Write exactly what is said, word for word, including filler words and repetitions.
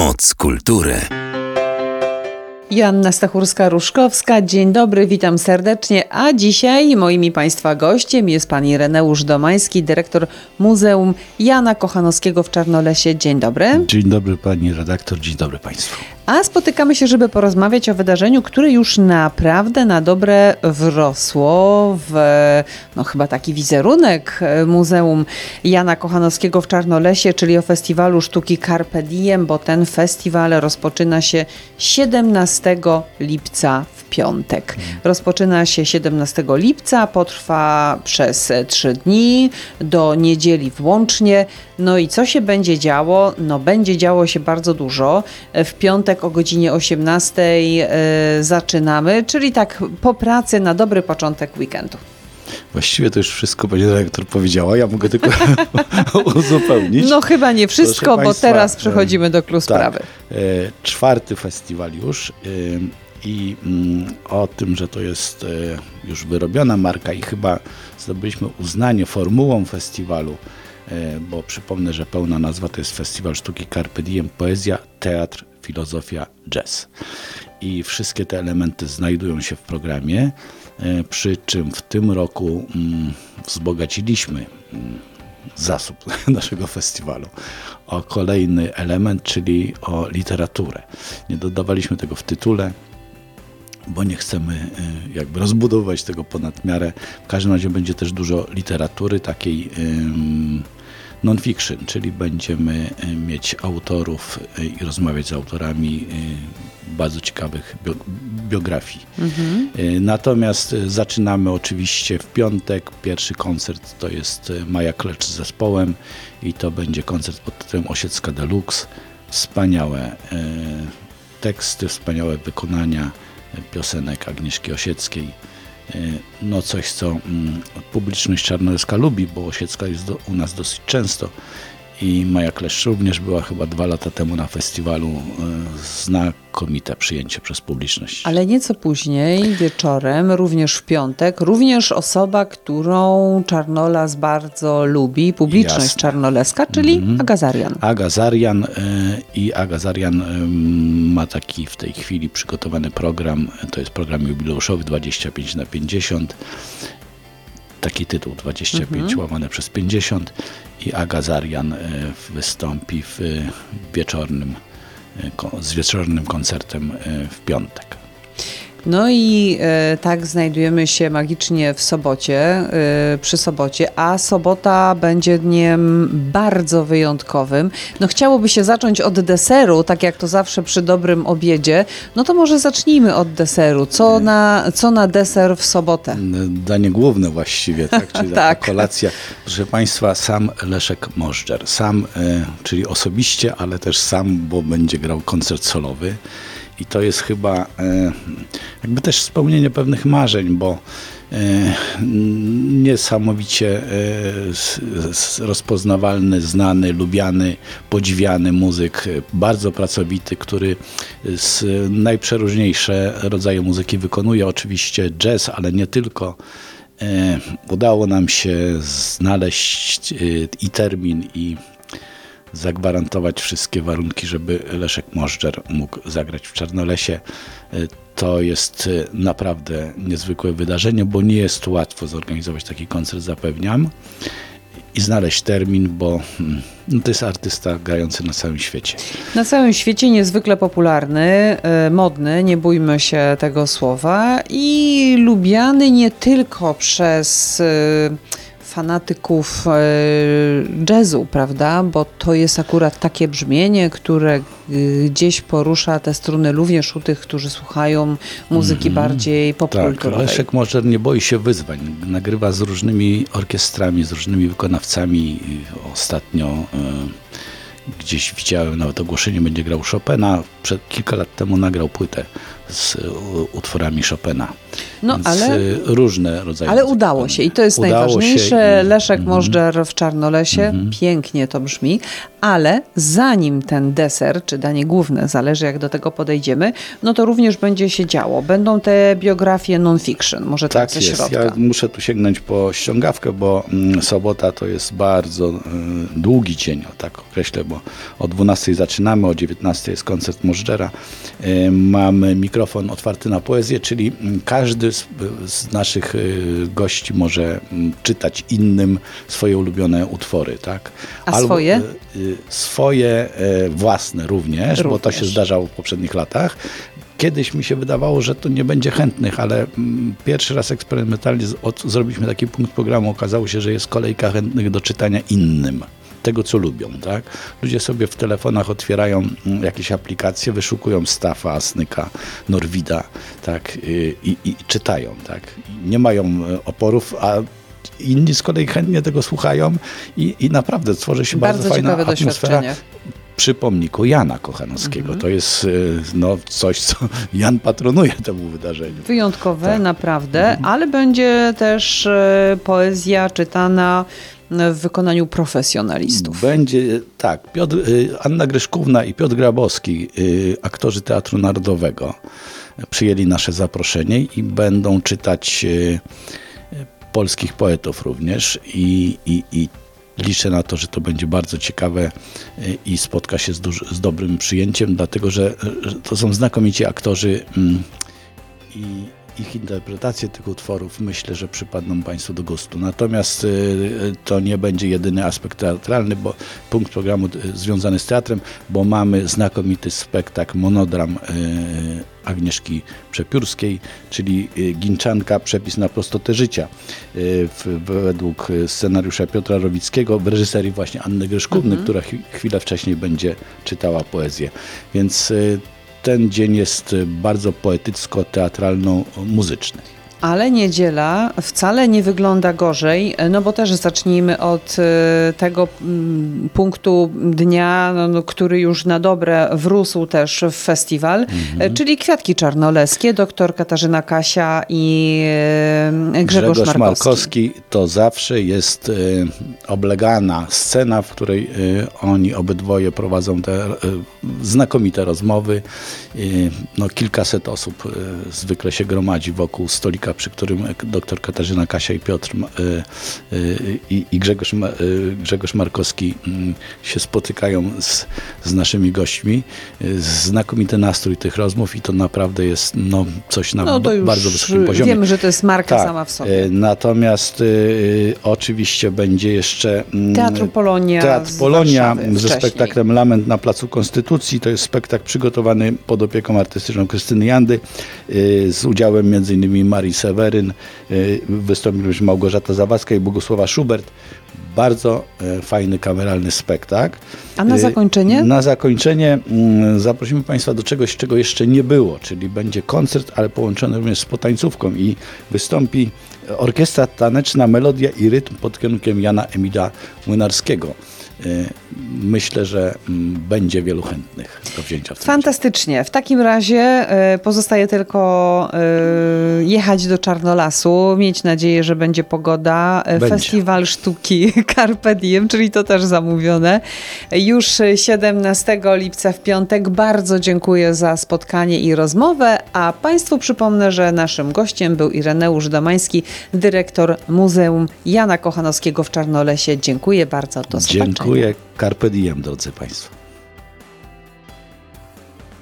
Moc kultury. Joanna Stachurska-Ruszkowska, dzień dobry, witam serdecznie, a dzisiaj moim Państwa gościem jest pan Ireneusz Domański, dyrektor Muzeum Jana Kochanowskiego w Czarnolesie. Dzień dobry. Dzień dobry pani redaktor, dzień dobry państwu. A spotykamy się, żeby porozmawiać o wydarzeniu, które już naprawdę na dobre wrosło w, no chyba taki wizerunek Muzeum Jana Kochanowskiego w Czarnolesie, czyli o festiwalu sztuki Carpe Diem, bo ten festiwal rozpoczyna się siedemnastego lipca w piątek. Rozpoczyna się siedemnastego lipca, potrwa przez trzy dni, do niedzieli włącznie. No i co się będzie działo? No będzie działo się bardzo dużo. W piątek o godzinie osiemnastej y, zaczynamy, czyli tak po pracy na dobry początek weekendu. Właściwie to już wszystko pani dyrektor powiedziała, ja mogę tylko uzupełnić. No chyba nie wszystko, Proszę bo państwa, teraz przechodzimy do clou sprawy. Tak, e, czwarty festiwal już e, i mm, o tym, że to jest e, już wyrobiona marka i chyba zdobyliśmy uznanie formułą festiwalu, e, bo przypomnę, że pełna nazwa to jest Festiwal Sztuki Carpe Diem, Poezja, Teatr, Filozofia, Jazz. I wszystkie te elementy znajdują się w programie, e, przy czym w tym roku mm, wzbogaciliśmy mm, zasób naszego festiwalu o kolejny element, czyli o literaturę. Nie dodawaliśmy tego w tytule, bo nie chcemy jakby rozbudowywać tego ponad miarę. W każdym razie będzie też dużo literatury takiej non-fiction, czyli będziemy mieć autorów i rozmawiać z autorami bardzo ciekawych biografii. Mhm. Natomiast zaczynamy oczywiście w piątek. Pierwszy koncert to jest Maja Klecz z zespołem i to będzie koncert pod tytułem Osiecka Deluxe. Wspaniałe teksty, wspaniałe wykonania piosenek Agnieszki Osieckiej. No coś, co publiczność czarnoleska lubi, bo Osiecka jest do, u nas dosyć często i Maja Kleszcz również była chyba dwa lata temu na festiwalu. Znakomite przyjęcie przez publiczność. Ale nieco później, wieczorem, również w piątek, również osoba, którą Czarnolas bardzo lubi, publiczność Jasne. czarnoleska, czyli mm-hmm. Aga Zarian. Aga Zarian y, i Aga Zarian y, ma taki w tej chwili przygotowany program, to jest program jubileuszowy dwadzieścia pięć na pięćdziesiąt. Taki tytuł dwadzieścia pięć mm-hmm. łamane przez pięćdziesiąt i Aga Zarian wystąpi w wieczornym, z wieczornym koncertem w piątek. No i e, tak znajdujemy się magicznie w sobocie, e, przy sobocie, a sobota będzie dniem bardzo wyjątkowym. No chciałoby się zacząć od deseru, tak jak to zawsze przy dobrym obiedzie. No to może zacznijmy od deseru. Co na, co na deser w sobotę? Danie główne właściwie, tak? Czyli tak. taka kolacja. Proszę państwa, sam Leszek Możdżer. Sam, e, czyli osobiście, ale też sam, bo będzie grał koncert solowy. I to jest chyba e, jakby też spełnienie pewnych marzeń, bo e, niesamowicie e, s, s, rozpoznawalny, znany, lubiany, podziwiany muzyk, bardzo pracowity, który z najprzeróżniejsze rodzaje muzyki wykonuje. Oczywiście jazz, ale nie tylko. E, udało nam się znaleźć e, i termin, i zagwarantować wszystkie warunki, żeby Leszek Możdżer mógł zagrać w Czarnolesie. To jest naprawdę niezwykłe wydarzenie, bo nie jest łatwo zorganizować taki koncert, zapewniam, i znaleźć termin, bo no, to jest artysta grający na całym świecie. Na całym świecie niezwykle popularny, modny, nie bójmy się tego słowa, i lubiany nie tylko przez fanatyków jazzu, prawda? Bo to jest akurat takie brzmienie, które gdzieś porusza te struny również u tych, którzy słuchają muzyki mm-hmm. bardziej popkulturowej. Tak, Leszek Możdżer nie boi się wyzwań. Nagrywa z różnymi orkiestrami, z różnymi wykonawcami. Ostatnio y, gdzieś widziałem nawet ogłoszenie, będzie grał Chopina. Przed kilka lat temu nagrał płytę z utworami Chopina. No, Więc ale, różne rodzaje ale muzyki udało się i to jest udało najważniejsze. i, Leszek mm, Możdżer w Czarnolesie, mm, pięknie to brzmi, ale zanim ten deser, czy danie główne, zależy jak do tego podejdziemy, no to również będzie się działo. Będą te biografie non-fiction, może tak, tak ze jest. środka. Ja muszę tu sięgnąć po ściągawkę, bo mm, sobota to jest bardzo y, długi dzień, o tak określę, bo o dwunastej zaczynamy, o dziewiętnastej jest koncert Możdżera. Y, mamy mikrofon otwarty na poezję, czyli każdy z, z naszych y, gości może y, czytać innym swoje ulubione utwory. Tak? A Albo, swoje? Y, y, swoje y, własne również, również, bo to się zdarzało w poprzednich latach. Kiedyś mi się wydawało, że to nie będzie chętnych, ale mm, pierwszy raz eksperymentalnie z, od, zrobiliśmy taki punkt programu. Okazało się, że jest kolejka chętnych do czytania innym. Tego, co lubią, tak? Ludzie sobie w telefonach otwierają mm, jakieś aplikacje, wyszukują Staffa, Asnyka, Norwida, tak? I, i, i czytają, tak? I nie mają e, oporów, a inni z kolei chętnie tego słuchają i, i naprawdę tworzy się bardzo, bardzo fajna atmosfera. Przy pomniku Jana Kochanowskiego. Mm-hmm. To jest no, coś, co Jan patronuje temu wydarzeniu. Wyjątkowe, tak. Naprawdę, mm-hmm. ale będzie też e, poezja czytana w wykonaniu profesjonalistów. Będzie, tak. Piotr, Anna Gryszkówna i Piotr Grabowski, aktorzy Teatru Narodowego, przyjęli nasze zaproszenie i będą czytać polskich poetów również i, i, i liczę na to, że to będzie bardzo ciekawe i spotka się z, duży, z dobrym przyjęciem, dlatego że to są znakomici aktorzy i ich interpretacje tych utworów myślę, że przypadną Państwu do gustu. Natomiast to nie będzie jedyny aspekt teatralny, bo punkt programu związany z teatrem, bo mamy znakomity spektakl, monodram Agnieszki Przepiórskiej, czyli Ginczanka, przepis na prostotę życia. Według scenariusza Piotra Rowickiego w reżyserii właśnie Anny Gryszkówny, mhm. która chwilę wcześniej będzie czytała poezję. Więc ten dzień jest bardzo poetycko-teatralno-muzyczny. Ale niedziela wcale nie wygląda gorzej, no bo też zacznijmy od tego punktu dnia, no, który już na dobre wrósł też w festiwal, mhm. czyli Kwiatki Czarnoleskie, doktor Katarzyna Kasia i Grzegorz, Grzegorz Markowski. Markowski. To zawsze jest y, oblegana scena, w której y, oni obydwoje prowadzą te y, znakomite rozmowy. Y, no, kilkaset osób y, zwykle się gromadzi wokół stolika, przy którym doktor Katarzyna Kasia i Piotr y, y, y, i Grzegorz, y, Grzegorz Markowski y, się spotykają z, z naszymi gośćmi. Y, znakomity nastrój tych rozmów i to naprawdę jest no, coś na no to już bardzo wysokim poziomie. Wiemy, że to jest marka tak, sama w sobie. Y, natomiast y, oczywiście będzie jeszcze y, Teatr Polonia, Teatr Polonia z ze spektaklem Lament na Placu Konstytucji. To jest spektakl przygotowany pod opieką artystyczną Krystyny Jandy y, z udziałem między innymi Marii Seweryn, wystąpił już Małgorzata Zawadzka i Bogusława Schubert. Bardzo fajny, kameralny spektakl. A na zakończenie? Na zakończenie zaprosimy Państwa do czegoś, czego jeszcze nie było, czyli będzie koncert, ale połączony również z potańcówką i wystąpi orkiestra taneczna Melodia i Rytm pod kierunkiem Jana Emila Młynarskiego. Myślę, że będzie wielu chętnych do wzięcia w tym. Fantastycznie. W takim razie pozostaje tylko jechać do Czarnolasu, mieć nadzieję, że będzie pogoda. Będzie. Festiwal Sztuki Carpe Diem, czyli to też zamówione. Już siedemnastego lipca w piątek. Bardzo dziękuję za spotkanie i rozmowę, a Państwu przypomnę, że naszym gościem był Ireneusz Domański, dyrektor Muzeum Jana Kochanowskiego w Czarnolesie. Dziękuję bardzo. Do zobaczenia. Dziękuję. Carpe diem, drodzy Państwo.